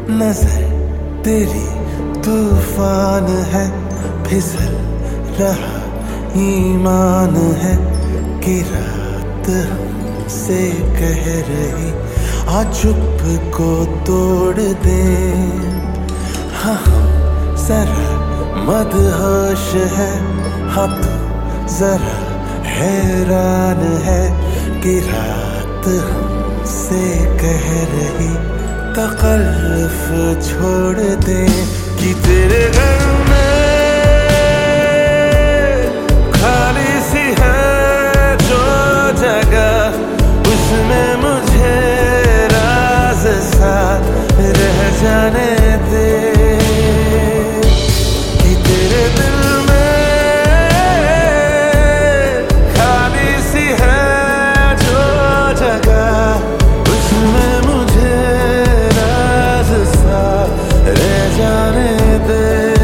नजर तेरी तूफान है, फिसल रहा ईमान है कि रात हमसे कह रही आ चुप को तोड़ दे। हाँ जरा मदहोश है, हाँ तो जरा हैरान है कि रात हमसे कह रही तकल्लुफ छोड़ दे। कि तेरे घर में खाली सी है जो जगह, उसमें मुझे राज सा रह जाने दे। कि तेरे दिल में खाली सी है जो जगह, उसमें मुझे राज सा रह जाने दे।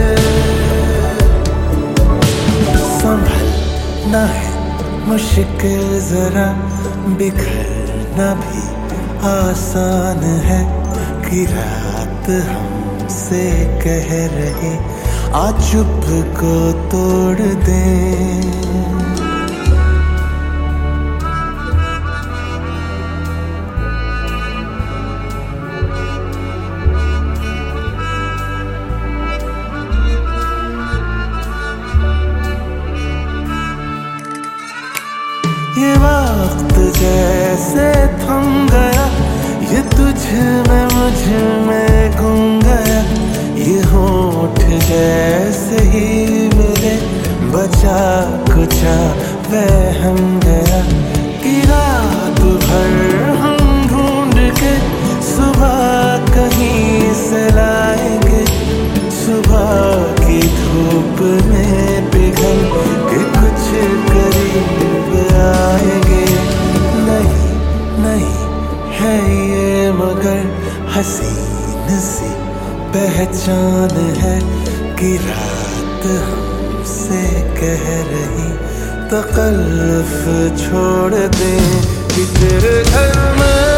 संभलना है मुश्किल जरा, बिखरना भी आसान है कि रात हमसे कह रही आ चुप को तोड़ दे। ये वक्त जैसे थम गया, ये तुझ में मुझ में गुम गया। ये होठ जैसे ही मिले, बचा कुचा वहम गया। कि रात भर हम ढूंढ के सुबह कहीं से लाएंगे, सुबह की धूप में पिघल के कुछ करीब आएंगे। नहीं नहीं है ये मगर हसीन सी पहचान है कि रात हमसे कह रही तकल्लुफ छोड़ दे। कि तेरे घर में